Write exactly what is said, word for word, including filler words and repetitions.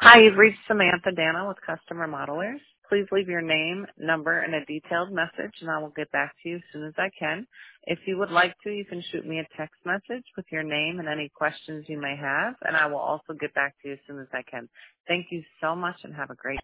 Hi, you've reached Samantha Dana with Customer Modelers. Please leave your name, number, and a detailed message, and I will get back to you as soon as I can. If you would like to, you can shoot me a text message with your name and any questions you may have, and I will also get back to you as soon as I can. Thank you so much, and have a great